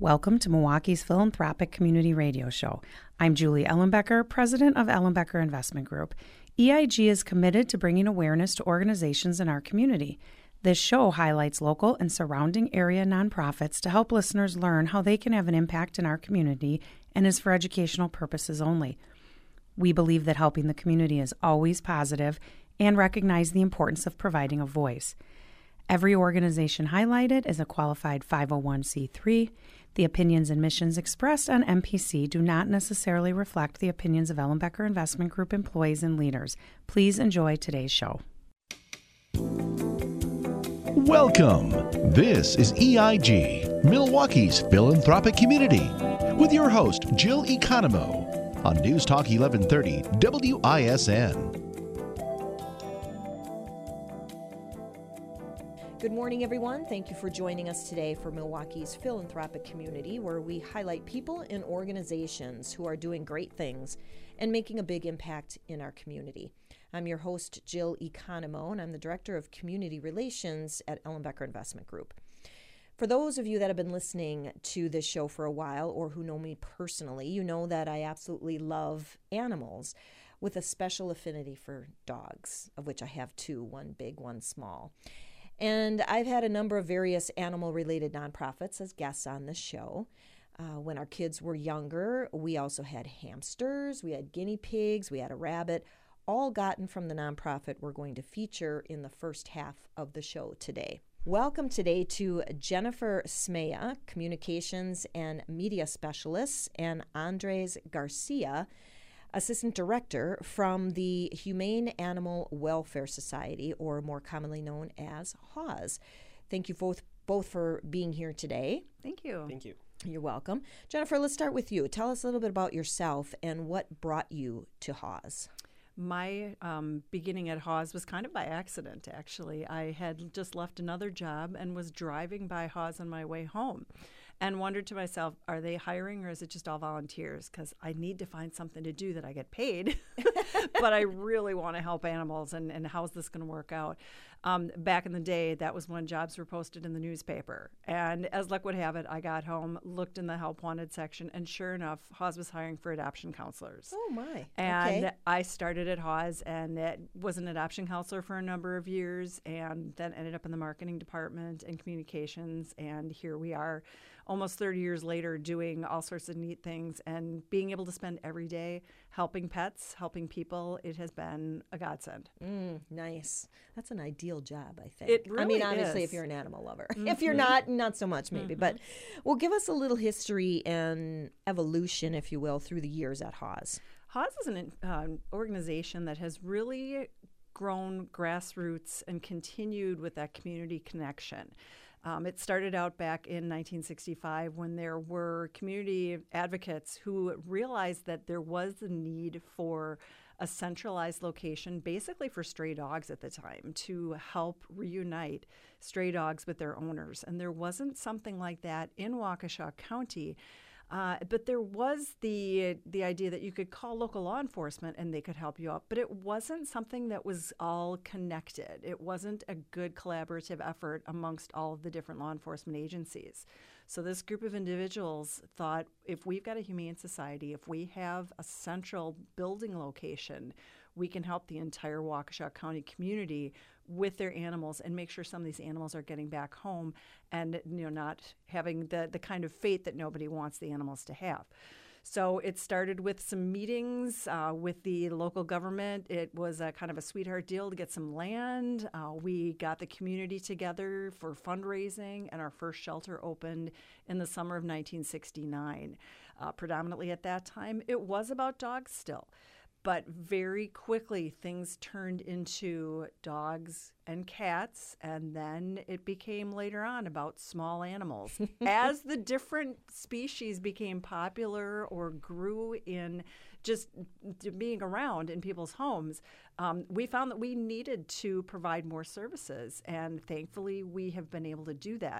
Welcome to Milwaukee's Philanthropic Community Radio Show. I'm Julie Ellenbecker, president of Ellenbecker Investment Group. EIG is committed to bringing awareness to organizations in our community. This show highlights local and surrounding area nonprofits to help listeners learn how they can have an impact in our community and is for educational purposes only. We believe that helping the community is always positive and recognize the importance of providing a voice. Every organization highlighted is a qualified 501c3. The opinions and missions expressed on MPC do not necessarily reflect the opinions of Ellenbecker Investment Group employees and leaders. Please enjoy today's show. Welcome. This is EIG, Milwaukee's Philanthropic Community, with your host, Jill Economou, on News Talk 1130 WISN. Good morning, everyone. Thank you for joining us today for Milwaukee's Philanthropic Community, where we highlight people and organizations who are doing great things and making a big impact in our community. I'm your host, Jill Economou, and I'm the Director of Community Relations at Ellenbecker Investment Group. For those of you that have been listening to this show for a while or who know me personally, you know that I absolutely love animals with a special affinity for dogs, of which I have two, one big, one small. And I've had a number of various animal-related nonprofits as guests on the show. When our kids were younger, we also had hamsters, we had guinea pigs, we had a rabbit, all gotten from the nonprofit we're going to feature in the first half of the show today. Welcome today to Jennifer Smea, Communications and Media Specialist, and Andres Garcia, Assistant Director from the Humane Animal Welfare Society, or more commonly known as HAWS. Thank you both for being here today. Thank you. Thank you. You're welcome. Jennifer, let's start with you. Tell us a little bit about yourself and what brought you to HAWS. My beginning at HAWS was kind of by accident, actually. I had just left another job and was driving by HAWS on my way home and wondered to myself, are they hiring or is it just all volunteers? Because I need to find something to do that I get paid, but I really want to help animals, and how's this going to work out? Back in the day, that was when jobs were posted in the newspaper. And as luck would have it, I got home, looked in the help wanted section, and sure enough, HAWS was hiring for adoption counselors. Oh, my. And okay. I started at HAWS and was an adoption counselor for a number of years, and then ended up in the marketing department and communications. And here we are almost 30 years later doing all sorts of neat things and being able to spend every day helping pets, helping people. It has been a godsend. Nice. That's an ideal job, I think. It really I mean, obviously, is. if you're an animal lover. If you're not so much maybe. But well, give us a little history and evolution, if you will, through the years at HAWS. HAWS is an organization that has really grown grassroots and continued with that community connection. It started out back in 1965 when there were community advocates who realized that there was a need for a centralized location, basically for stray dogs at the time, to help reunite stray dogs with their owners. And there wasn't something like that in Waukesha County. But there was the idea that you could call local law enforcement and they could help you out. But it wasn't something that was all connected. It wasn't a good collaborative effort amongst all of the different law enforcement agencies. So this group of individuals thought, if we've got a humane society, if we have a central building location, we can help the entire Waukesha County community with their animals and make sure some of these animals are getting back home and not having the kind of fate that nobody wants the animals to have. So it started with some meetings with the local government. It was a kind of a sweetheart deal to get some land. We got the community together for fundraising, and our first shelter opened in the summer of 1969. Predominantly at that time, it was about dogs still. But very quickly, things turned into dogs and cats, and then it became later on about small animals. As the different species became popular or grew in just being around in people's homes, we found that we needed to provide more services, and thankfully we have been able to do that.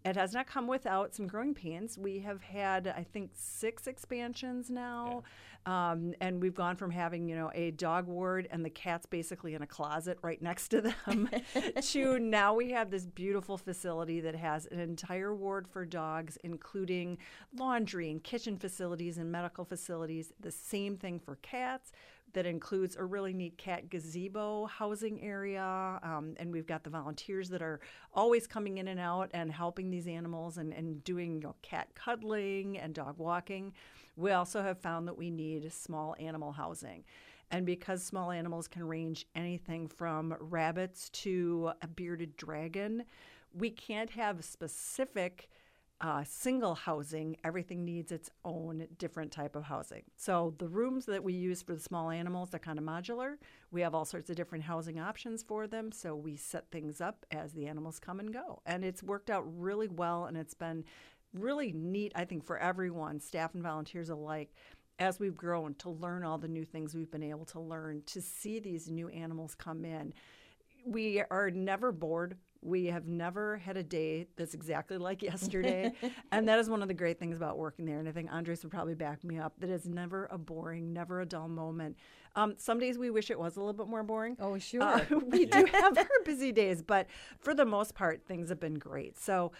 It has not come without some growing pains. We have had, I think, 6 expansions now, and we've gone from having, a dog ward and the cats basically in a closet right next to them to now we have this beautiful facility that has an entire ward for dogs, including laundry and kitchen facilities and medical facilities. The same thing for cats. That includes a really neat cat gazebo housing area. And we've got the volunteers that are always coming in and out and helping these animals and doing cat cuddling and dog walking. We also have found that we need small animal housing. And because small animals can range anything from rabbits to a bearded dragon, we can't have specific single housing. Everything needs its own different type of housing. So the rooms that we use for the small animals are kind of modular. We have all sorts of different housing options for them. So we set things up as the animals come and go. And it's worked out really well, and it's been really neat, I think, for everyone, staff and volunteers alike, as we've grown to learn all the new things we've been able to learn, to see these new animals come in. We are never bored. We have never had a day that's exactly like yesterday. And that is one of the great things about working there. And I think Andres would probably back me up, that it's never a boring, never a dull moment. Some days we wish it was a little bit more boring. Oh, sure. We do have our busy days, but for the most part, things have been great. So,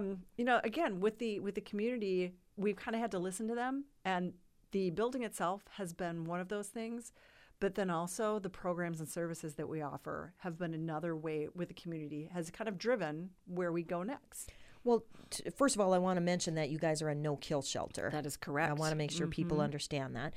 again, with the community, we've kind of had to listen to them. And the building itself has been one of those things. But then also the programs and services that we offer have been another way with the community, has kind of driven where we go next. Well, first of all, I want to mention that you guys are a no-kill shelter. That is correct. I want to make sure people understand that.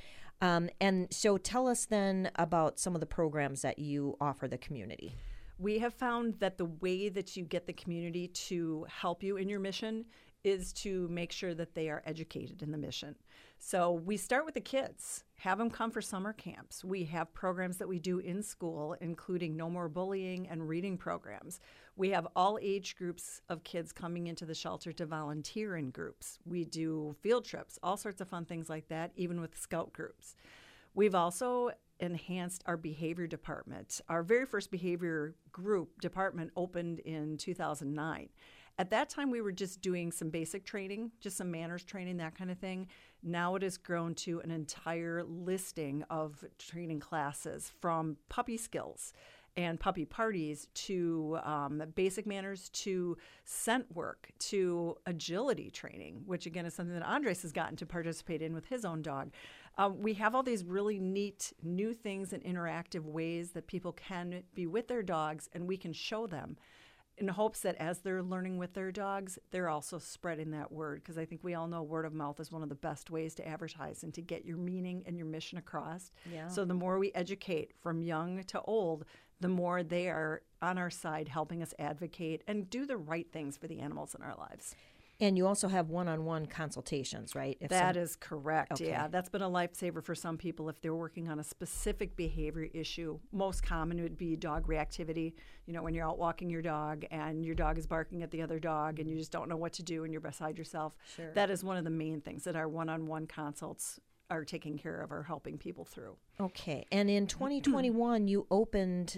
And so tell us then about some of the programs that you offer the community. We have found that the way that you get the community to help you in your mission is to make sure that they are educated in the mission. So we start with the kids, have them come for summer camps. We have programs that we do in school, including No More Bullying and reading programs. We have all age groups of kids coming into the shelter to volunteer in groups. We do field trips, all sorts of fun things like that, even with scout groups. We've also enhanced our behavior department. Our very first behavior group department opened in 2009. At that time, we were just doing some basic training, just some manners training, that kind of thing. Now it has grown to an entire listing of training classes, from puppy skills and puppy parties to basic manners to scent work to agility training, which again is something that Andres has gotten to participate in with his own dog. We have all these really neat new things and interactive ways that people can be with their dogs, and we can show them, in hopes that as they're learning with their dogs, they're also spreading that word, because I think we all know word of mouth is one of the best ways to advertise and to get your meaning and your mission across. Yeah. So the more we educate from young to old, the more they are on our side helping us advocate and do the right things for the animals in our lives. And you also have one-on-one consultations, right? That is correct. Okay. Yeah, that's been a lifesaver for some people if they're working on a specific behavior issue. Most common would be dog reactivity. When you're out walking your dog and your dog is barking at the other dog and you just don't know what to do and you're beside yourself. Sure. That is one of the main things that our one-on-one consults are taking care of, or helping people through. Okay. And in 2021, you opened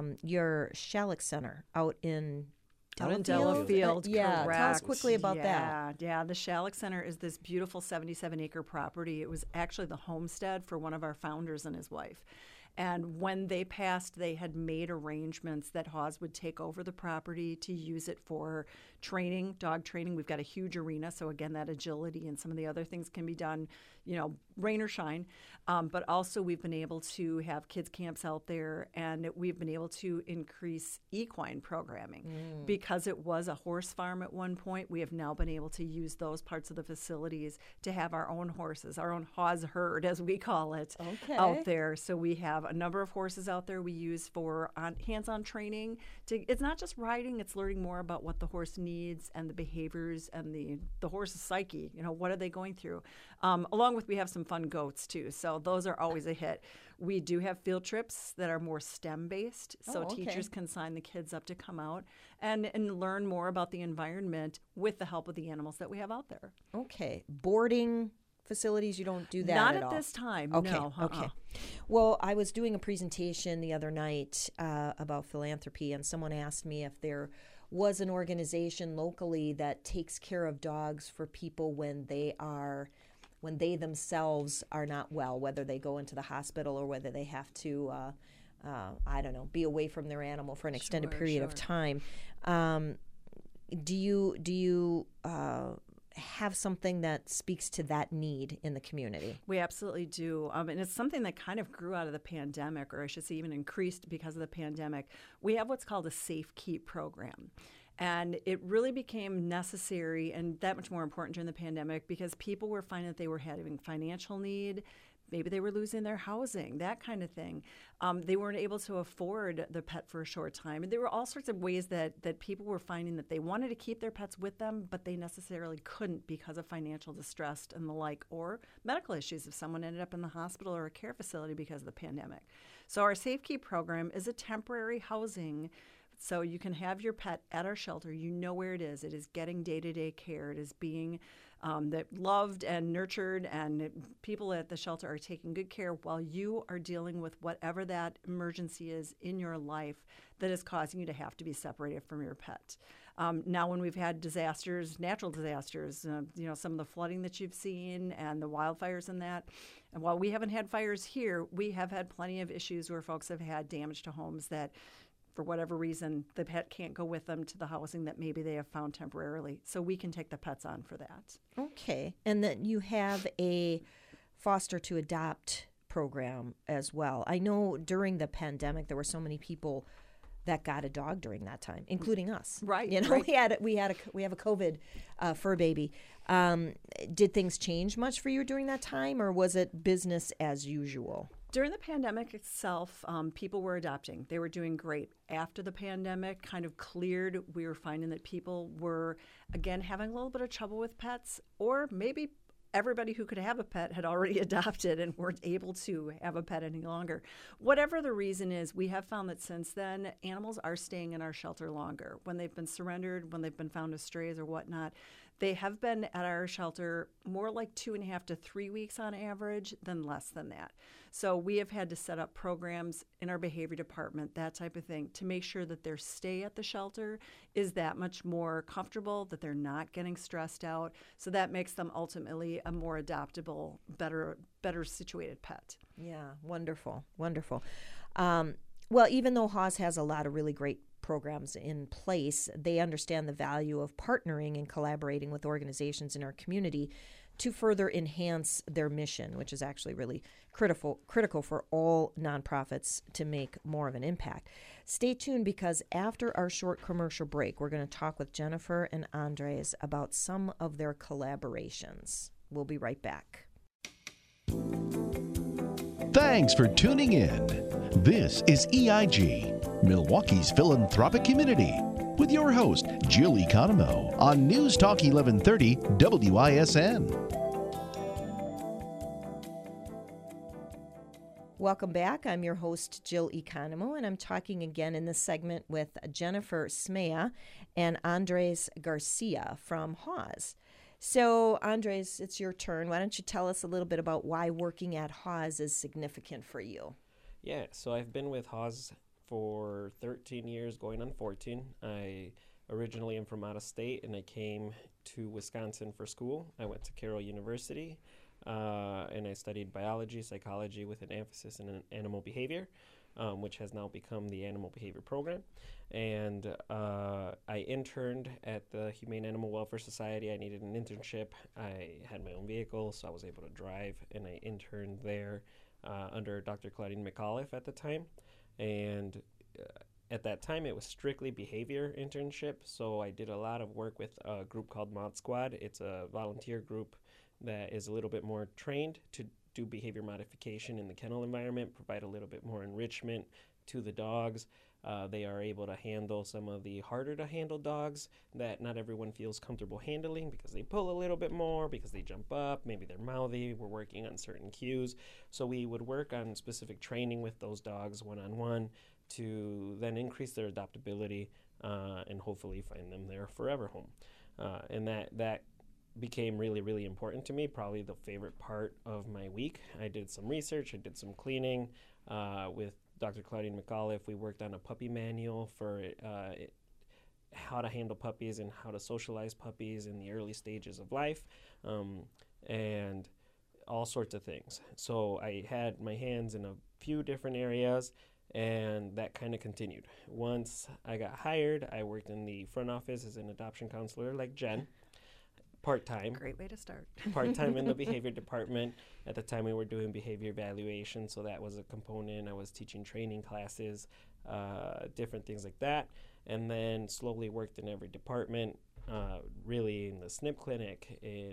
your Shalleck Center out in Delafield, yeah, correct. Tell us quickly about that. Yeah, the Shalleck Center is this beautiful 77-acre property. It was actually the homestead for one of our founders and his wife. And when they passed, they had made arrangements that Haws would take over the property to use it for training, dog training. We've got a huge arena, so again, that agility and some of the other things can be done, rain or shine. But also we've been able to have kids camps out there, and we've been able to increase equine programming. Because it was a horse farm at one point, we have now been able to use those parts of the facilities to have our own horses, our own Haws herd, as we call it, out there. So we have a number of horses out there we use for hands-on training. It's not just riding, it's learning more about what the horse needs and the behaviors and the horse's psyche. What are they going through? Along with, we have some fun goats too, so those are always a hit. We do have field trips that are more STEM-based, so teachers can sign the kids up to come out and learn more about the environment with the help of the animals that we have out there. Okay. Boarding facilities, you don't do that Not at at all? this time, Okay. no. Okay. Well, I was doing a presentation the other night about philanthropy, and someone asked me if there was an organization locally that takes care of dogs for people when they themselves are not well, whether they go into the hospital or whether they have to, I don't know, be away from their animal for an extended period of time. Do you have something that speaks to that need in the community? We absolutely do. And it's something that kind of grew out of the pandemic, or I should say even increased because of the pandemic. We have what's called a Safe Keep program. And it really became necessary and that much more important during the pandemic because people were finding that they were having financial need. Maybe they were losing their housing, that kind of thing. They weren't able to afford the pet for a short time. And there were all sorts of ways that people were finding that they wanted to keep their pets with them, but they necessarily couldn't because of financial distress and the like, or medical issues if someone ended up in the hospital or a care facility because of the pandemic. So our Safe Keep program is a temporary housing. So you can have your pet at our shelter. You know where it is. It is getting day-to-day care. It is being loved and nurtured, and people at the shelter are taking good care while you are dealing with whatever that emergency is in your life that is causing you to have to be separated from your pet. Now, when we've had disasters, natural disasters, some of the flooding that you've seen and the wildfires and that, and while we haven't had fires here, we have had plenty of issues where folks have had damage to homes that for whatever reason, the pet can't go with them to the housing that maybe they have found temporarily. So we can take the pets on for that. Okay. And then you have a foster to adopt program as well. I know during the pandemic, there were so many people that got a dog during that time, including us. Right. Right. we have a COVID fur baby. Did things change much for you during that time, or was it business as usual? During the pandemic itself, people were adopting. They were doing great. After the pandemic kind of cleared, we were finding that people were, again, having a little bit of trouble with pets, or maybe everybody who could have a pet had already adopted and weren't able to have a pet any longer. Whatever the reason is, we have found that since then, animals are staying in our shelter longer. When they've been surrendered, when they've been found as strays or whatnot, they have been at our shelter more like 2.5 to 3 weeks on average than less than that. So we have had to set up programs in our behavior department, that type of thing, to make sure that their stay at the shelter is that much more comfortable, that they're not getting stressed out. So that makes them ultimately a more adoptable, better situated pet. Yeah, wonderful, wonderful. Well, even though Haws has a lot of really great programs in place, they understand the value of partnering and collaborating with organizations in our community to further enhance their mission, which is actually really critical for all nonprofits to make more of an impact. Stay tuned, because after our short commercial break, we're going to talk with Jennifer and Andres about some of their collaborations. We'll be right back. Thanks for tuning in. This is EIG, Milwaukee's philanthropic community, with your host, Jill Economou, on News Talk 1130 WISN. Welcome back. I'm your host, Jill Economou, and I'm talking again in this segment with Jennifer Smea and Andres Garcia from Haws. So, Andres, it's your turn. Why don't you tell us a little bit about why working at Haws is significant for you? Yeah, so I've been with Haws for 13 years, going on 14. I originally am from out of state, and I came to Wisconsin for school. I went to Carroll University, and I studied biology, psychology with an emphasis in animal behavior, which has now become the Animal Behavior Program. And I interned at the Humane Animal Welfare Society. I needed an internship. I had my own vehicle, so I was able to drive, and I interned there under Dr. Claudine McAuliffe at the time. And at that time, it was strictly behavior internship, so I did a lot of work with a group called Mod Squad. It's a volunteer group that is a little bit more trained to do behavior modification in the kennel environment, provide a little bit more enrichment to the dogs. They are able to handle some of the harder to handle dogs that not everyone feels comfortable handling because they pull a little bit more, because they jump up, maybe they're mouthy. We're working on certain cues. So we would work on specific training with those dogs one-on-one to then increase their adaptability and hopefully find them their forever home. And that became really, really important to me, probably the favorite part of my week. I did some research, I did some cleaning with Dr. Claudine McAuliffe. We worked on a puppy manual for how to handle puppies and how to socialize puppies in the early stages of life, and all sorts of things. So I had my hands in a few different areas, and that kind of continued. Once I got hired, I worked in the front office as an adoption counselor like Jen, part-time. Great way to start. Part-time in the behavior department. At the time we were doing behavior evaluation, so that was a component. I was teaching training classes, different things like that, and then slowly worked in every department, really in the SNP clinic, in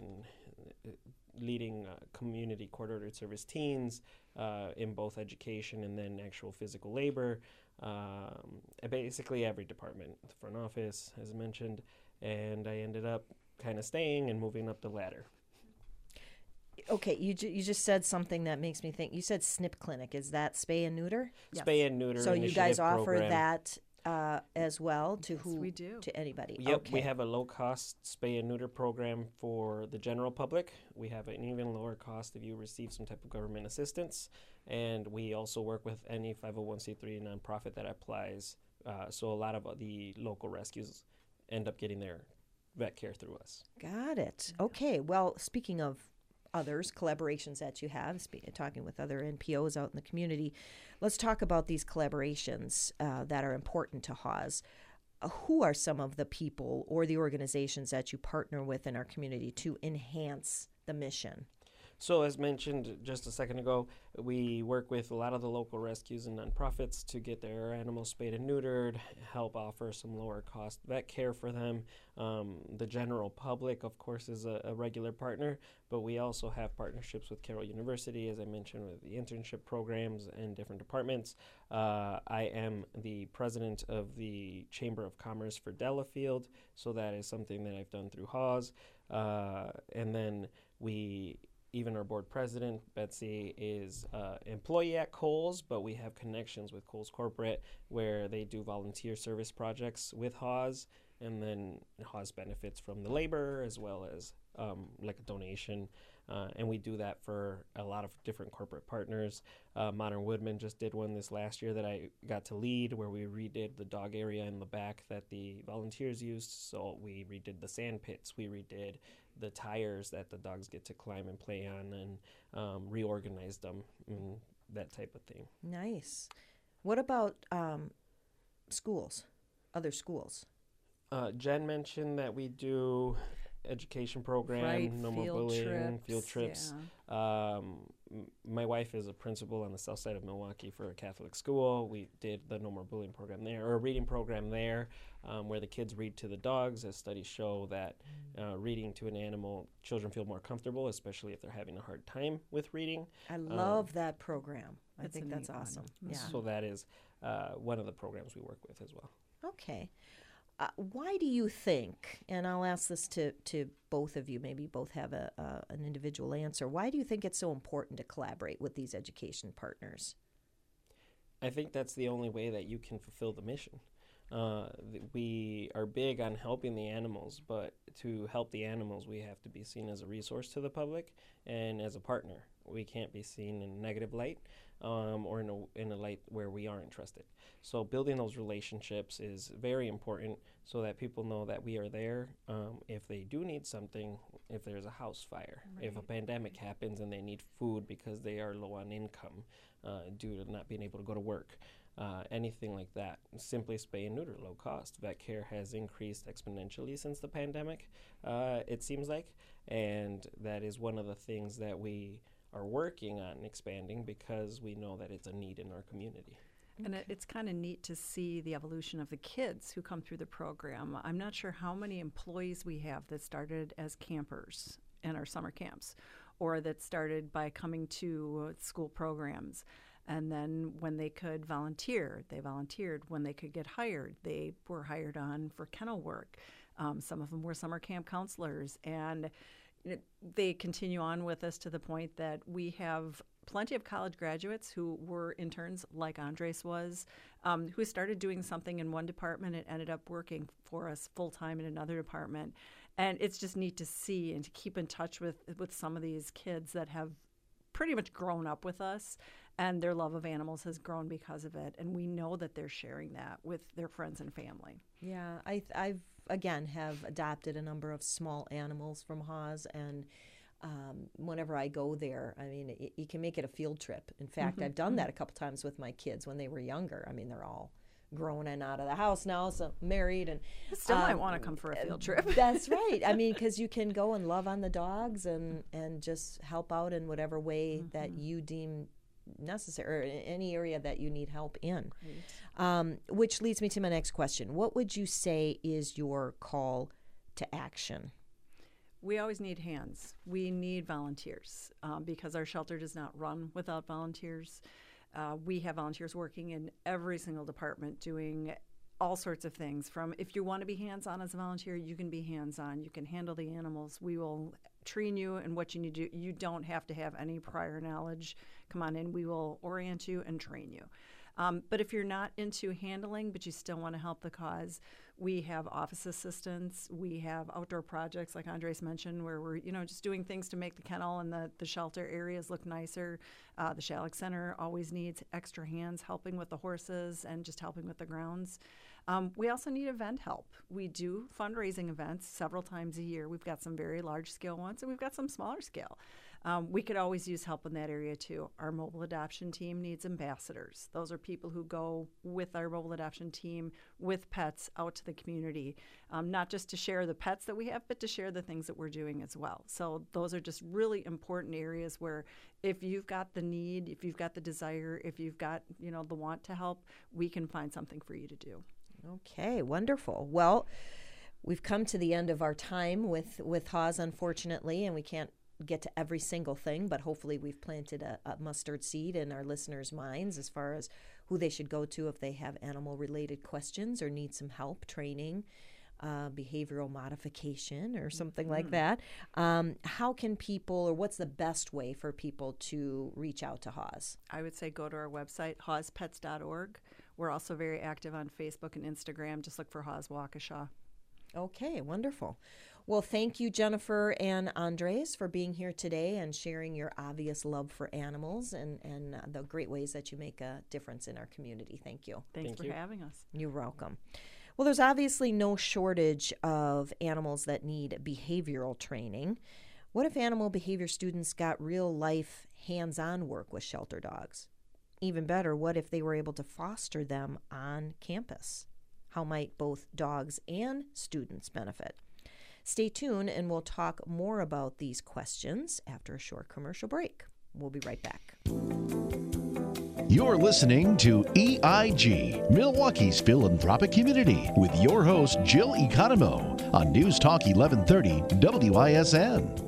leading community court-ordered service teams in both education and then actual physical labor, basically every department, the front office, as I mentioned, and I ended up kind of staying and moving up the ladder. Okay, you just said something that makes me think. You said SNP clinic. Is that spay and neuter? Yes. Spay and neuter. So you guys offer program. that as well to Yes, who? we do. To anybody. Yep, Okay. we have a low-cost spay and neuter program for the general public. We have an even lower cost if you receive some type of government assistance, and we also work with any 501c3 nonprofit that applies. So a lot of the local rescues end up getting their vet care through us. Got it. Okay. Well, speaking of others, collaborations that you have, talking with other NPOs out in the community, let's talk about these collaborations that are important to HAWS. Who are some of the people or the organizations that you partner with in our community to enhance the mission? So as mentioned just a second ago, we work with a lot of the local rescues and nonprofits to get their animals spayed and neutered, help offer some lower cost vet care for them. The general public, of course, is a regular partner, but we also have partnerships with Carroll University, as I mentioned, with the internship programs and different departments. I am the president of the Chamber of Commerce for Delafield, so that is something that I've done through HAWS. And then even our board president, Betsy, is employee at Kohl's, but we have connections with Kohl's Corporate where they do volunteer service projects with HAWS, and then HAWS benefits from the labor as well as like a donation. And we do that for a lot of different corporate partners. Modern Woodman just did one this last year that I got to lead, where we redid the dog area in the back that the volunteers used. So we redid the sand pits, we redid the tires that the dogs get to climb and play on, and reorganized them, and that type of thing. Nice. What about schools, other schools? Jen mentioned that we do education program, Right, no more bullying, field trips. My wife is a principal on the south side of Milwaukee for a Catholic school. We did the no more bullying program there, or a reading program there, where the kids read to the dogs, as studies show that reading to an animal, children feel more comfortable, especially if they're having a hard time with reading. I love that program. I That's think a that's neat one. awesome. Mhm. Yeah. So that is one of the programs we work with as well. Okay. Why do you think, and I'll ask this to both of you, maybe both have an individual answer, why do you think it's so important to collaborate with these education partners? I think that's the only way that you can fulfill the mission. We are big on helping the animals, but to help the animals, we have to be seen as a resource to the public and as a partner. We can't be seen in a negative light or in a light where we aren't trusted. So building those relationships is very important so that people know that we are there if they do need something, if there's a house fire, if a pandemic happens and they need food because they are low on income due to not being able to go to work. Anything like that. Simply spay and neuter, low cost. Vet care has increased exponentially since the pandemic, it seems like, and that is one of the things that we are working on expanding because we know that it's a need in our community. And it's kind of neat to see the evolution of the kids who come through the program. I'm not sure how many employees we have that started as campers in our summer camps, or that started by coming to school programs. And then when they could volunteer, they volunteered. When they could get hired, they were hired on for kennel work. Some of them were summer camp counselors. And they continue on with us to the point that we have plenty of college graduates who were interns, like Andres was, who started doing something in one department and ended up working for us full-time in another department. And it's just neat to see and to keep in touch with some of these kids that have pretty much grown up with us and their love of animals has grown because of it. And we know that they're sharing that with their friends and family. Yeah, I've again have adopted a number of small animals from Haas, and whenever I go there, I mean, you can make it a field trip. In fact, I've done that a couple times with my kids when they were younger. I mean, they're all grown and out of the house now, so married, and Still might want to come for a field trip. That's right. I mean, because you can go and love on the dogs and just help out in whatever way that you deem necessary, or in any area that you need help in. Which leads me to my next question. What would you say is your call to action? We always need hands. We need volunteers because our shelter does not run without volunteers. We have volunteers working in every single department doing all sorts of things. From if you want to be hands-on as a volunteer, you can be hands-on. You can handle the animals. We will train you in what you need to do. You don't have to have any prior knowledge. Come on in. We will orient you and train you. But if you're not into handling, but you still want to help the cause, we have office assistants. We have outdoor projects, like Andres mentioned, where we're just doing things to make the kennel and the shelter areas look nicer. The Shalleck Center always needs extra hands helping with the horses and just helping with the grounds. We also need event help. We do fundraising events several times a year. We've got some very large-scale ones, and we've got some smaller scale. We could always use help in that area, too. Our mobile adoption team needs ambassadors. Those are people who go with our mobile adoption team with pets out to the community, not just to share the pets that we have, but to share the things that we're doing as well. So those are just really important areas where if you've got the need, if you've got the desire, if you've got the want to help, we can find something for you to do. Okay, wonderful. Well, we've come to the end of our time with Haas, unfortunately, and we can't get to every single thing, but hopefully we've planted a mustard seed in our listeners' minds as far as who they should go to if they have animal-related questions or need some help, training, behavioral modification or something like that. How can people, or what's the best way for people to reach out to Haas? I would say go to our website, haaspets.org. We're also very active on Facebook and Instagram. Just look for Haas Waukesha. Okay, wonderful. Well, thank you, Jennifer and Andres, for being here today and sharing your obvious love for animals and the great ways that you make a difference in our community. Thank you. Thanks for having us. You're welcome. Well, there's obviously no shortage of animals that need behavioral training. What if animal behavior students got real-life, hands-on work with shelter dogs? Even better, what if they were able to foster them on campus? How might both dogs and students benefit? Stay tuned, and we'll talk more about these questions after a short commercial break. We'll be right back. You're listening to EIG, Milwaukee's philanthropic community, with your host, Jill Economou, on News Talk 1130 WISN.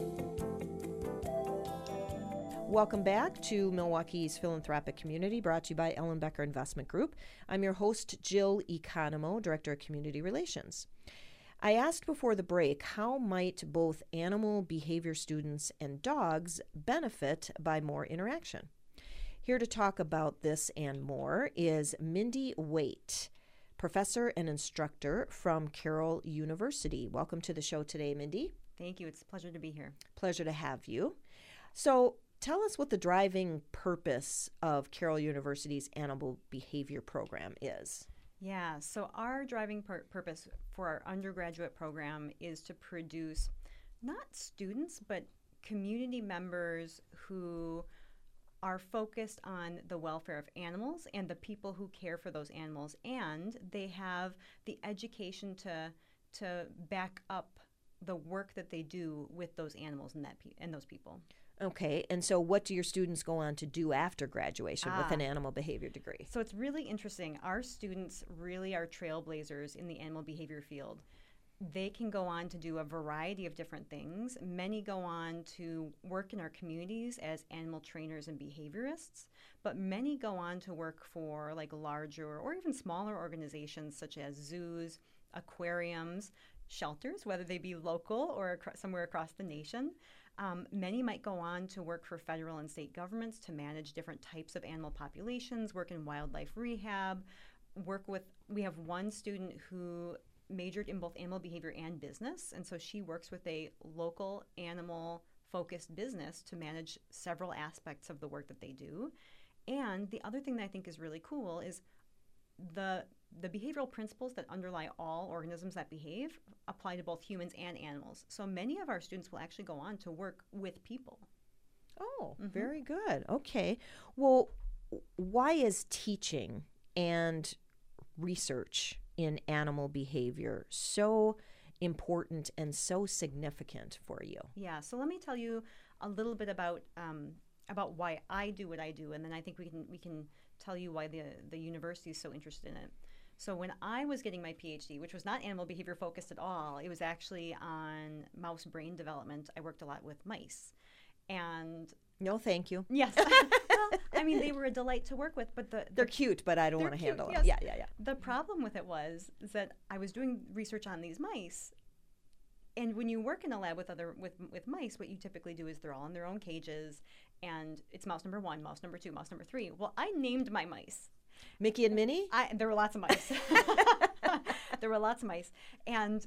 Welcome back to Milwaukee's philanthropic community, brought to you by Ellenbecker Investment Group. I'm your host, Jill Economou, Director of Community Relations. I asked before the break, how might both animal behavior students and dogs benefit by more interaction? Here to talk about this and more is Mindy Waite, professor and instructor from Carroll University. Welcome to the show today, Mindy. Thank you. It's a pleasure to be here. Pleasure to have you. So tell us what the driving purpose of Carroll University's animal behavior program is. Yeah, so our driving purpose for our undergraduate program is to produce not students, but community members who are focused on the welfare of animals and the people who care for those animals, and they have the education to back up the work that they do with those animals and those people. Okay, and so what do your students go on to do after graduation with an animal behavior degree? So it's really interesting. Our students really are trailblazers in the animal behavior field. They can go on to do a variety of different things. Many go on to work in our communities as animal trainers and behaviorists, but many go on to work for like larger or even smaller organizations such as zoos, aquariums, shelters, whether they be local or somewhere across the nation. Many might go on to work for federal and state governments to manage different types of animal populations, work in wildlife rehab, we have one student who majored in both animal behavior and business, and so she works with a local animal-focused business to manage several aspects of the work that they do. And the other thing that I think is really cool is the behavioral principles that underlie all organisms that behave apply to both humans and animals. So many of our students will actually go on to work with people. Oh, very good. Okay. Well, why is teaching and research in animal behavior so important and so significant for you? Yeah, so let me tell you a little bit about why I do what I do, and then I think we can tell you why the university is so interested in it. So when I was getting my PhD, which was not animal behavior focused at all, it was actually on mouse brain development. I worked a lot with mice. And no, thank you. yes, well, I mean, they were a delight to work with, but they're cute, but I don't want to handle yes. them. Yeah. The problem with it was that I was doing research on these mice, and when you work in a lab with mice, what you typically do is they're all in their own cages, and it's mouse number 1, mouse number 2, mouse number 3. Well, I named my mice Mickey and Minnie. There were lots of mice. There were lots of mice, and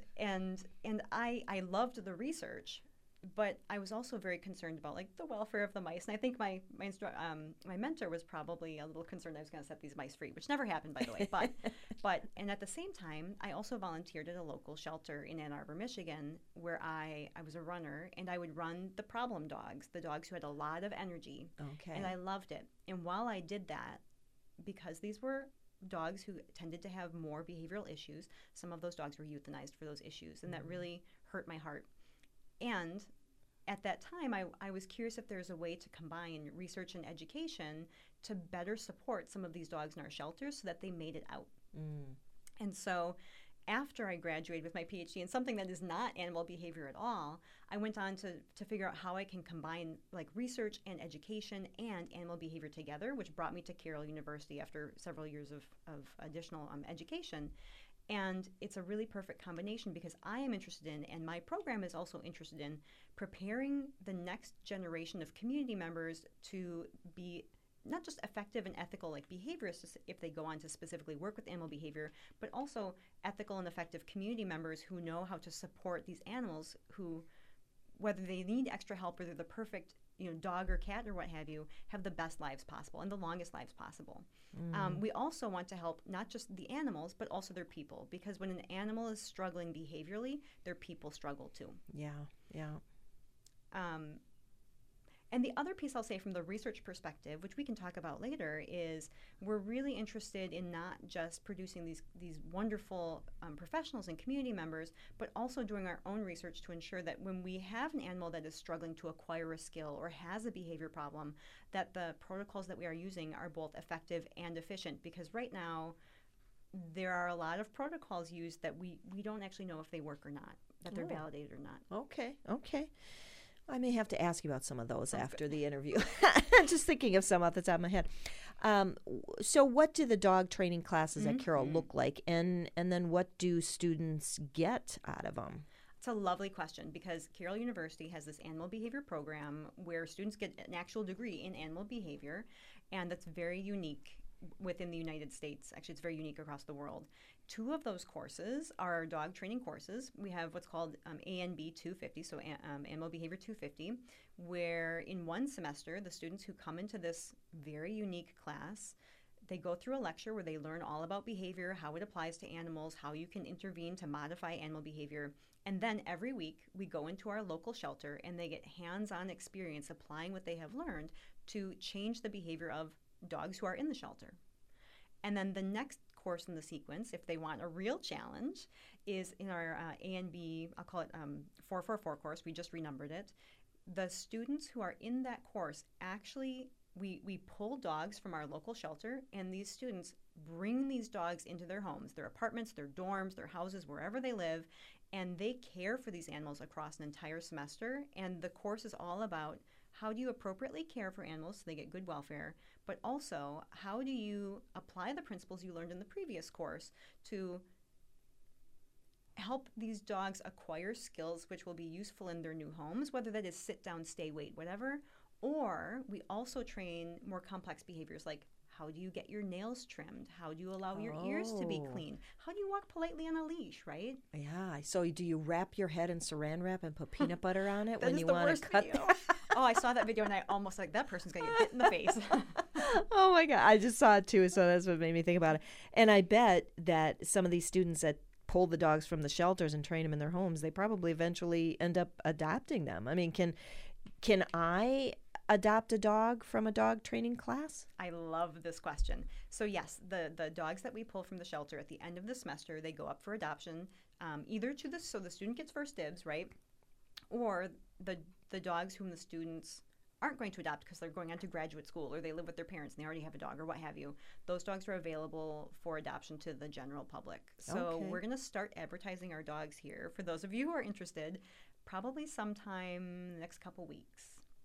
I loved the research. But I was also very concerned about like the welfare of the mice, and I think my mentor was probably a little concerned I was going to set these mice free, which never happened, by the way. But at the same time, I also volunteered at a local shelter in Ann Arbor, Michigan, where I was a runner, and I would run the problem dogs, the dogs who had a lot of energy. Okay. And I loved it. And while I did that, because these were dogs who tended to have more behavioral issues, some of those dogs were euthanized for those issues, and that really hurt my heart. And at that time, I was curious if there's a way to combine research and education to better support some of these dogs in our shelters so that they made it out. And so after I graduated with my PhD in something that is not animal behavior at all, I went on to figure out how I can combine like research and education and animal behavior together, which brought me to Carroll University after several years of additional education. And it's a really perfect combination because I am interested in, and my program is also interested in, preparing the next generation of community members to be not just effective and ethical like behaviorists if they go on to specifically work with animal behavior, but also ethical and effective community members who know how to support these animals who, whether they need extra help or they're the perfect dog or cat or what have you, have the best lives possible and the longest lives possible. We also want to help not just the animals, but also their people, because when an animal is struggling behaviorally, their people struggle too. Yeah. And the other piece I'll say from the research perspective, which we can talk about later, is we're really interested in not just producing these wonderful professionals and community members, but also doing our own research to ensure that when we have an animal that is struggling to acquire a skill or has a behavior problem, that the protocols that we are using are both effective and efficient. Because right now, there are a lot of protocols used that we don't actually know if they work or not, that they're validated or not. Okay. I may have to ask you about some of those after the interview. I'm just thinking of some off the top of my head. So what do the dog training classes at Carroll look like? And then what do students get out of them? It's a lovely question because Carroll University has this animal behavior program where students get an actual degree in animal behavior, and that's very unique within the United States. Actually, it's very unique across the world. 2 of those courses are dog training courses. We have what's called ANB 250, so Animal Behavior 250, where in one semester, the students who come into this very unique class, they go through a lecture where they learn all about behavior, how it applies to animals, how you can intervene to modify animal behavior. And then every week, we go into our local shelter and they get hands-on experience applying what they have learned to change the behavior of dogs who are in the shelter. And then the next course in the sequence, if they want a real challenge, is in our ANB, I'll call it 444 course. We just renumbered it. The students who are in that course actually, we pull dogs from our local shelter, and these students bring these dogs into their homes, their apartments, their dorms, their houses, wherever they live, and they care for these animals across an entire semester. And the course is all about how do you appropriately care for animals so they get good welfare, but also how do you apply the principles you learned in the previous course to help these dogs acquire skills which will be useful in their new homes, whether that is sit down, stay, wait, whatever. Or we also train more complex behaviors like how do you get your nails trimmed? How do you allow your ears to be clean? How do you walk politely on a leash, right? Yeah. So do you wrap your head in saran wrap and put peanut butter on it that when is you the want worst to cut video. Oh, I saw that video and I almost like that person's going to get hit in the face. Oh my God. I just saw it too. So that's what made me think about it. And I bet that some of these students that pull the dogs from the shelters and train them in their homes, they probably eventually end up adopting them. I mean, can I adopt a dog from a dog training class? I love this question. So yes, the dogs that we pull from the shelter at the end of the semester, they go up for adoption, either to the, so the student gets first dibs, right? Or the dogs whom the students aren't going to adopt because they're going on to graduate school or they live with their parents and they already have a dog or what have you. Those dogs are available for adoption to the general public. So we're going to start advertising our dogs here. For those of you who are interested, probably sometime the next couple weeks.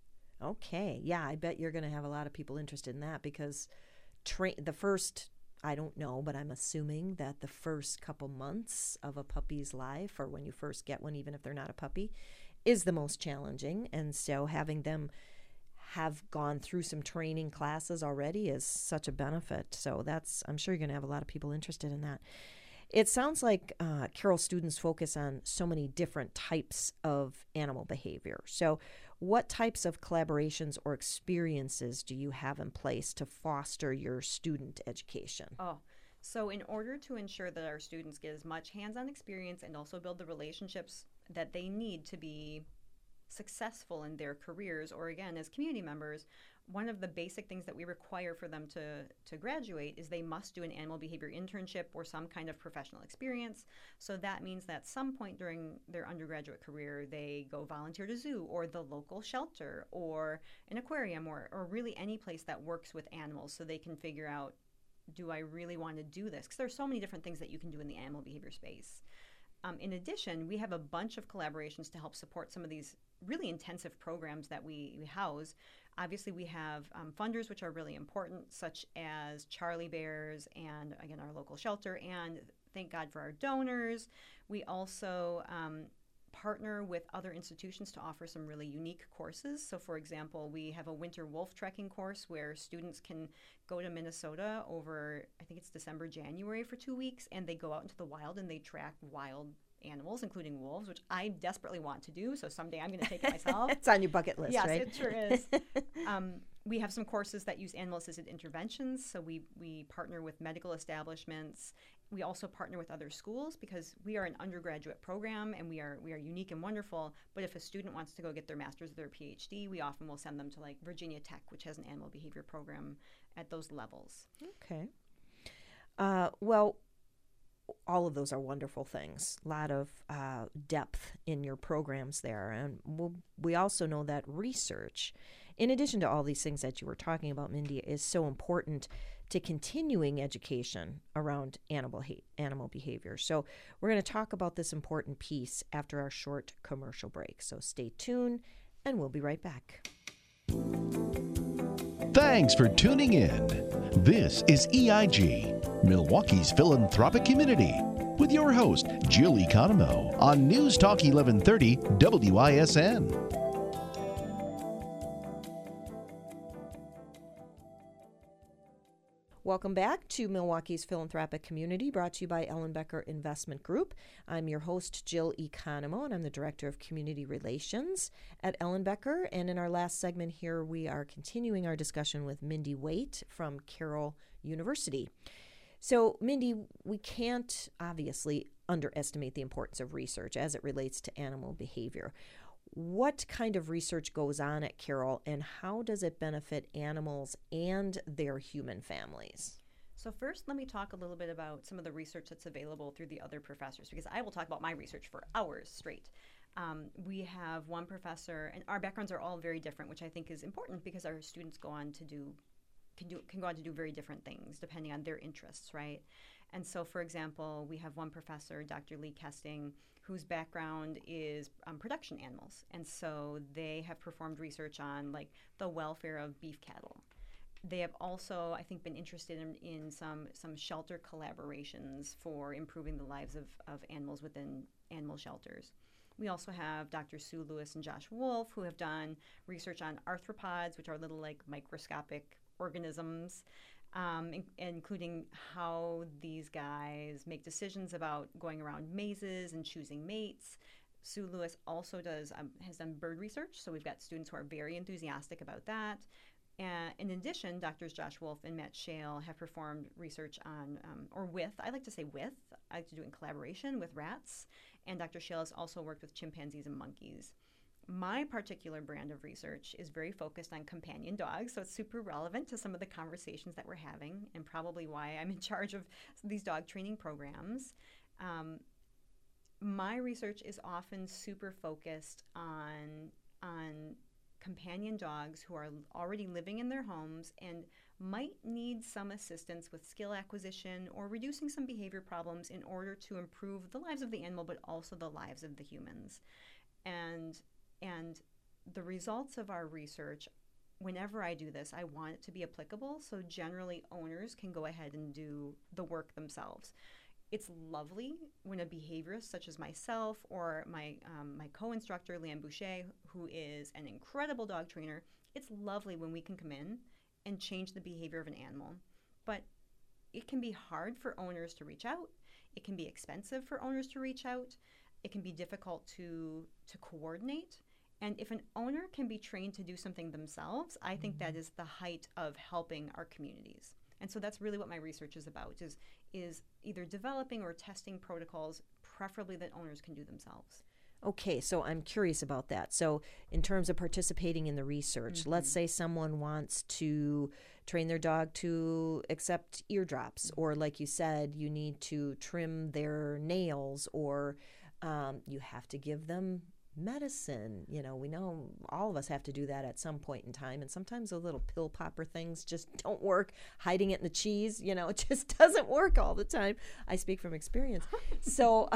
Okay. Yeah, I bet you're going to have a lot of people interested in that because the first, I don't know, but I'm assuming that the first couple months of a puppy's life, or when you first get one, even if they're not a puppy, is the most challenging. And so having them have gone through some training classes already is such a benefit. So I'm sure you're going to have a lot of people interested in that. It sounds like Carroll students focus on so many different types of animal behavior. So what types of collaborations or experiences do you have in place to foster your student education? So in order to ensure that our students get as much hands-on experience and also build the relationships that they need to be successful in their careers, or again, as community members, one of the basic things that we require for them to graduate is they must do an animal behavior internship or some kind of professional experience. So that means that at some point during their undergraduate career, they go volunteer to zoo or the local shelter or an aquarium or really any place that works with animals so they can figure out, do I really want to do this? Because there's so many different things that you can do in the animal behavior space. In addition, we have a bunch of collaborations to help support some of these really intensive programs that we house. Obviously, we have funders, which are really important, such as Charlie Bears and, again, our local shelter, and thank God for our donors. We also partner with other institutions to offer some really unique courses. So, for example, we have a winter wolf trekking course where students can go to Minnesota over, I think it's December, January for 2 weeks, and they go out into the wild and they track wild animals, including wolves, which I desperately want to do. So someday I'm going to take it myself. It's on your bucket list, yes, right? Yes, it sure is. We have some courses that use animal-assisted interventions. So we partner with medical establishments. We also partner with other schools because we are an undergraduate program and we are unique and wonderful. But if a student wants to go get their master's or their PhD, we often will send them to like Virginia Tech, which has an animal behavior program at those levels. Okay. Well, all of those are wonderful things. A lot of depth in your programs there. And we also know that research, in addition to all these things that you were talking about, Mindy, is so important to continuing education around animal behavior. So we're going to talk about this important piece after our short commercial break. So stay tuned, and we'll be right back. Thanks for tuning in. This is EIG, Milwaukee's philanthropic community, with your host, Jill Economou, on News Talk 1130 WISN. Welcome back to Milwaukee's Philanthropic Community, brought to you by Ellenbecker Investment Group. I'm your host, Jill Economou, and I'm the Director of Community Relations at Ellenbecker. And in our last segment here, we are continuing our discussion with Mindy Waite from Carroll University. So, Mindy, we can't obviously underestimate the importance of research as it relates to animal behavior. What kind of research goes on at Carroll, and how does it benefit animals and their human families? So first, let me talk a little bit about some of the research that's available through the other professors, because I will talk about my research for hours straight. We have one professor, and our backgrounds are all very different, which I think is important because our students can go on to do very different things depending on their interests, right? And so, for example, we have one professor, Dr. Lee Kesting, whose background is production animals. And so they have performed research on like the welfare of beef cattle. They have also, I think, been interested in some shelter collaborations for improving the lives of animals within animal shelters. We also have Dr. Sue Lewis and Josh Wolf, who have done research on arthropods, which are little like microscopic organisms, including how these guys make decisions about going around mazes and choosing mates. Sue Lewis also has done bird research, so we've got students who are very enthusiastic about that. In addition, Drs. Josh Wolf and Matt Shale have performed research on, I like to do it in collaboration with rats, and Dr. Shale has also worked with chimpanzees and monkeys. My particular brand of research is very focused on companion dogs, so it's super relevant to some of the conversations that we're having and probably why I'm in charge of these dog training programs. My research is often super focused on companion dogs who are already living in their homes and might need some assistance with skill acquisition or reducing some behavior problems in order to improve the lives of the animal, but also the lives of the humans. And the results of our research, whenever I do this, I want it to be applicable, so generally owners can go ahead and do the work themselves. It's lovely when a behaviorist such as myself or my co-instructor, Leanne Boucher, who is an incredible dog trainer, it's lovely when we can come in and change the behavior of an animal. But it can be hard for owners to reach out. It can be expensive for owners to reach out. It can be difficult to coordinate. And if an owner can be trained to do something themselves, I think that is the height of helping our communities. And so that's really what my research is about, is either developing or testing protocols, preferably that owners can do themselves. Okay, so I'm curious about that. So in terms of participating in the research, let's say someone wants to train their dog to accept eardrops, or like you said, you need to trim their nails, or you have to give them medicine. You know, we know all of us have to do that at some point in time, and sometimes those little pill popper things just don't work. Hiding it in the cheese, it just doesn't work all the time. I speak from experience. So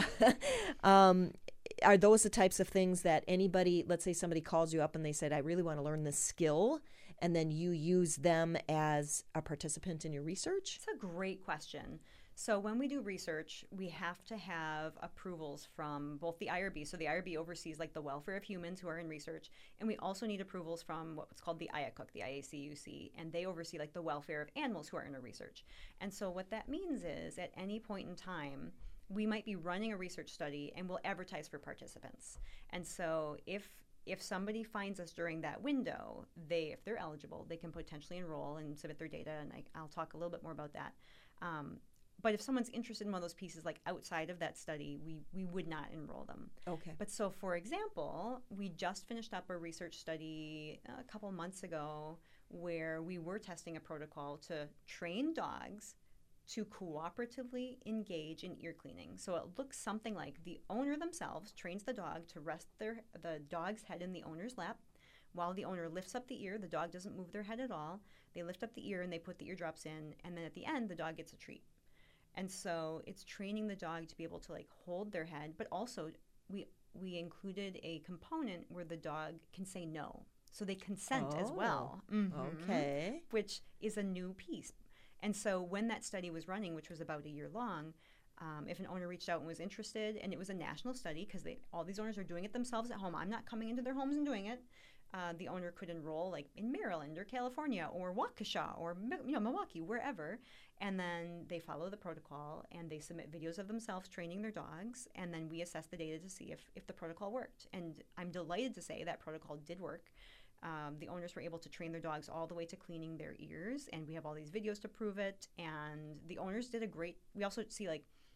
are those the types of things that anybody, let's say somebody calls you up and they said, I really want to learn this skill, and then you use them as a participant in your research? It's a great question. So when we do research, we have to have approvals from both the IRB. So the IRB oversees the welfare of humans who are in research, and we also need approvals from what's called the IACUC, the IACUC, and they oversee the welfare of animals who are in a research. And so what that means is at any point in time, we might be running a research study and we'll advertise for participants. And so if somebody finds us during that window, if they're eligible, they can potentially enroll and submit their data, and I'll talk a little bit more about that. But if someone's interested in one of those pieces, outside of that study, we would not enroll them. Okay. But so, for example, we just finished up a research study a couple months ago where we were testing a protocol to train dogs to cooperatively engage in ear cleaning. So it looks something like the owner themselves trains the dog to rest the dog's head in the owner's lap. While the owner lifts up the ear, the dog doesn't move their head at all. They lift up the ear and they put the eardrops in, and then at the end, the dog gets a treat. And so it's training the dog to be able to hold their head, but also we included a component where the dog can say no. So they consent as well. Okay. Which is a new piece. And so when that study was running, which was about a year long, if an owner reached out and was interested, and it was a national study because all these owners are doing it themselves at home. I'm not coming into their homes and doing it. The owner could enroll in Maryland or California or Waukesha or Milwaukee, wherever, and then they follow the protocol and they submit videos of themselves training their dogs, and then we assess the data to see if the protocol worked. And I'm delighted to say that protocol did work. The owners were able to train their dogs all the way to cleaning their ears, and we have all these videos to prove it. And the owners did we also see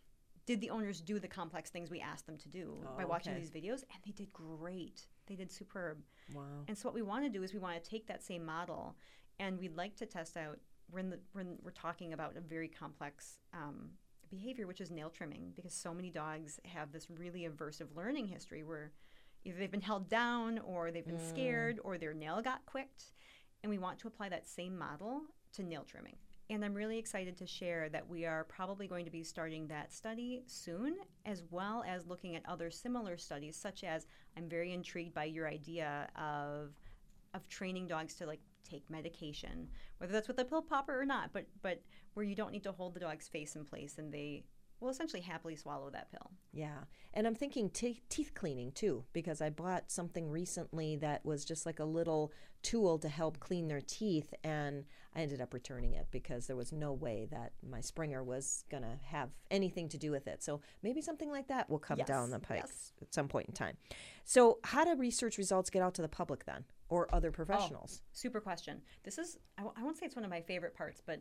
did the owners do the complex things we asked them to do by watching these videos? And they did great. They did superb. Wow. And so what we want to do is we want to take that same model, and we'd like to test out when we're talking about a very complex behavior, which is nail trimming, because so many dogs have this really aversive learning history where either they've been held down or they've been scared or their nail got clipped. And we want to apply that same model to nail trimming. And I'm really excited to share that we are probably going to be starting that study soon, as well as looking at other similar studies, such as I'm very intrigued by your idea of training dogs to take medication, whether that's with a pill popper or not, but where you don't need to hold the dog's face in place and they will essentially happily swallow that pill. Yeah. And I'm thinking teeth cleaning too, because I bought something recently that was just like a little tool to help clean their teeth, and I ended up returning it because there was no way that my Springer was going to have anything to do with it. So maybe something like that will come down the pike at some point in time. So how do research results get out to the public then, or other professionals? Super question. This is, I won't say it's one of my favorite parts, but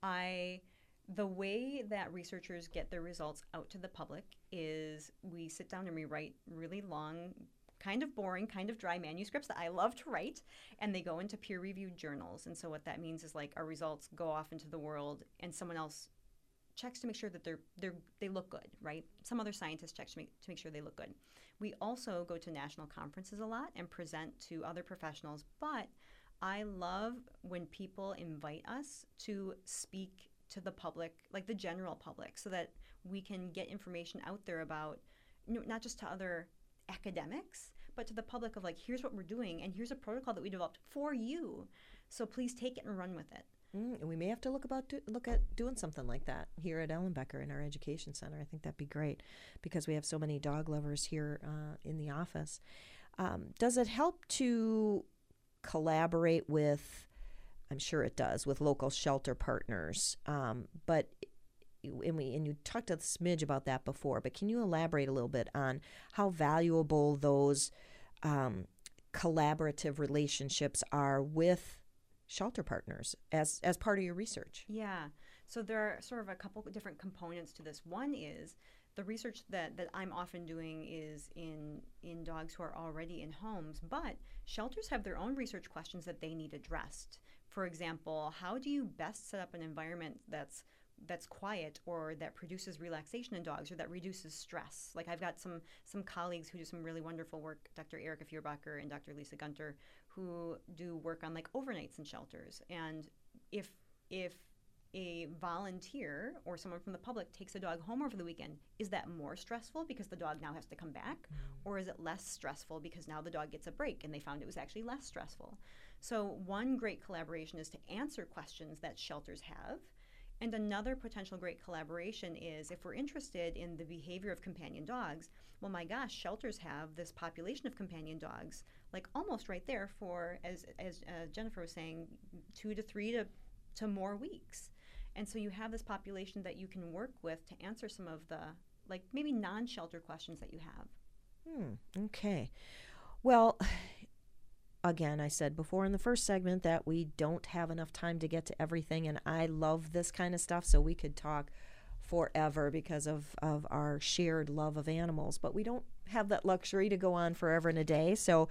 the way that researchers get their results out to the public is we sit down and we write really long, kind of boring, kind of dry manuscripts that I love to write, and they go into peer-reviewed journals. And so what that means is like our results go off into the world and someone else checks to make sure that they look good, right? Some other scientist checks to make sure they look good. We also go to national conferences a lot and present to other professionals, but I love when people invite us to speak to the public, like the general public, so that we can get information out there about, not just to other academics, but to the public of like, here's what we're doing and here's a protocol that we developed for you. So please take it and run with it. And we may have to look at doing something like that here at Ellenbecker in our education center. I think that'd be great because we have so many dog lovers here in the office. Does it help to collaborate with, I'm sure it does, with local shelter partners? And you talked a smidge about that before, but can you elaborate a little bit on how valuable those collaborative relationships are with shelter partners as part of your research? Yeah. So there are sort of a couple different components to this. One is the research that I'm often doing is in dogs who are already in homes, but shelters have their own research questions that they need addressed. For example, how do you best set up an environment that's quiet or that produces relaxation in dogs or that reduces stress? Like I've got some colleagues who do some really wonderful work, Dr. Erica Feuerbacher and Dr. Lisa Gunter, who do work on like overnights in shelters. And if a volunteer or someone from the public takes a dog home over the weekend, is that more stressful because the dog now has to come back? Or is it less stressful because now the dog gets a break and they found it was actually less stressful? So one great collaboration is to answer questions that shelters have. And another potential great collaboration is if we're interested in the behavior of companion dogs, well, my gosh, shelters have this population of companion dogs, like almost right there for, as Jennifer was saying, 2 to 3 to more weeks. And so you have this population that you can work with to answer some of the, like, maybe non-shelter questions that you have. Okay. Well, again, I said before in the first segment that we don't have enough time to get to everything, and I love this kind of stuff, so we could talk forever because of our shared love of animals, but we don't have that luxury to go on forever and a day. So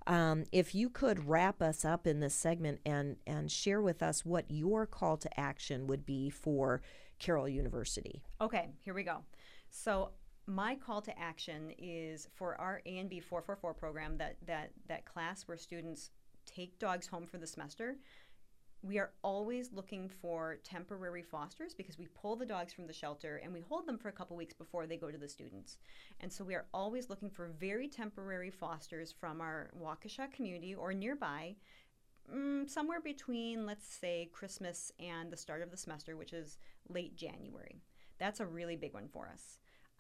if you could wrap us up in this segment and share with us what your call to action would be for Carroll University. Okay, here we go. So my call to action is for our A&B 444 program, that class where students take dogs home for the semester. We are always looking for temporary fosters because we pull the dogs from the shelter and we hold them for a couple weeks before they go to the students. And so we are always looking for very temporary fosters from our Waukesha community or nearby, somewhere between, let's say, Christmas and the start of the semester, which is late January. That's a really big one for us.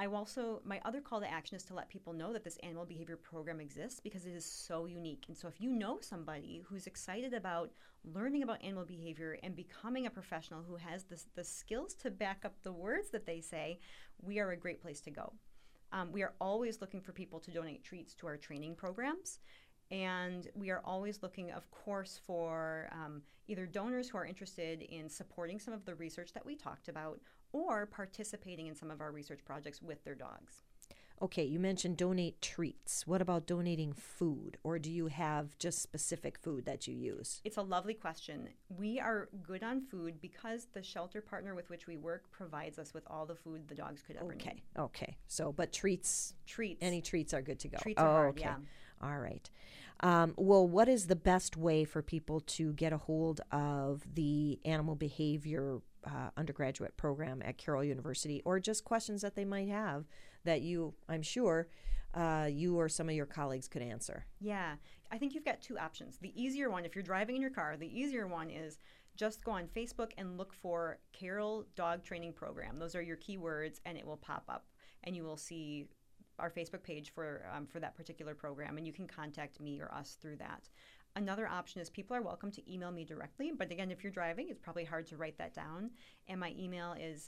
My other call to action is to let people know that this animal behavior program exists because it is so unique. And so if you know somebody who's excited about learning about animal behavior and becoming a professional who has the skills to back up the words that they say, we are a great place to go. We are always looking for people to donate treats to our training programs. And we are always looking, of course, for either donors who are interested in supporting some of the research that we talked about or participating in some of our research projects with their dogs. Okay, you mentioned donate treats. What about donating food? Or do you have just specific food that you use? It's a lovely question. We are good on food because the shelter partner with which we work provides us with all the food the dogs could ever need. Okay. So, but treats, any treats are good to go. Treats are hard, yeah. All right. Well, what is the best way for people to get a hold of the animal behavior undergraduate program at Carroll University, or just questions that they might have that I'm sure, you or some of your colleagues could answer? Yeah, I think you've got two options. The easier one, if you're driving in your car, the easier one is just go on Facebook and look for Carroll Dog Training Program. Those are your keywords, and it will pop up, and you will see our Facebook page for that particular program, and you can contact me or us through that. Another option is people are welcome to email me directly, but again, if you're driving, it's probably hard to write that down, and my email is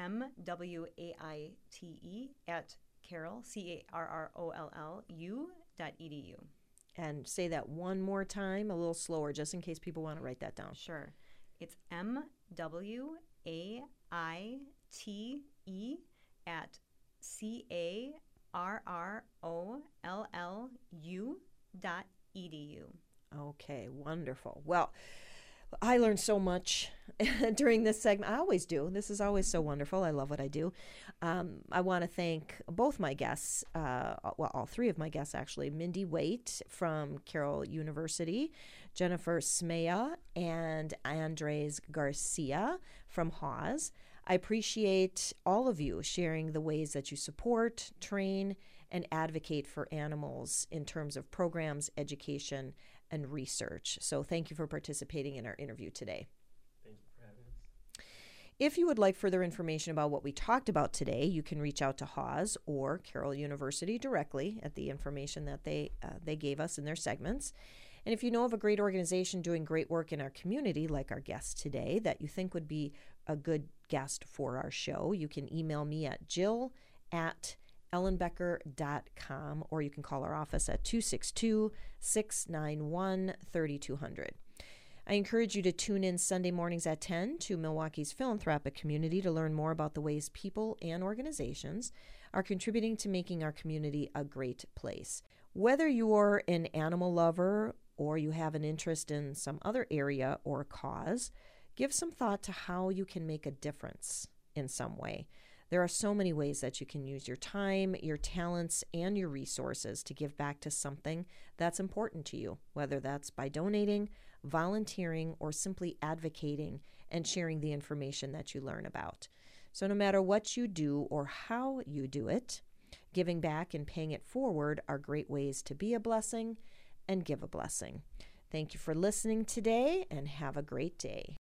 mwaite@Carroll, CARROLLU.edu. And say that one more time, a little slower, just in case people want to write that down. Sure. It's MWAITE@CARROLLU.edu. Okay, wonderful. Well, I learned so much during this segment. I always do. This is always so wonderful. I love what I do. I want to thank both my guests, all three of my guests actually, Mindy Waite from Carroll University, Jennifer Smea, and Andres Garcia from Haas. I appreciate all of you sharing the ways that you support, train, and advocate for animals in terms of programs, education, and research. So thank you for participating in our interview today. Thank you for having us. If you would like further information about what we talked about today, you can reach out to Haas or Carroll University directly at the information that they gave us in their segments. And if you know of a great organization doing great work in our community, like our guest today, that you think would be a good guest for our show, you can email me at jill@ellenbecker.com, or you can call our office at 262-691-3200. I encourage you to tune in Sunday mornings at 10 to Milwaukee's philanthropic community to learn more about the ways people and organizations are contributing to making our community a great place. Whether you're an animal lover or you have an interest in some other area or cause, give some thought to how you can make a difference in some way. There are so many ways that you can use your time, your talents, and your resources to give back to something that's important to you, whether that's by donating, volunteering, or simply advocating and sharing the information that you learn about. So no matter what you do or how you do it, giving back and paying it forward are great ways to be a blessing and give a blessing. Thank you for listening today, and have a great day.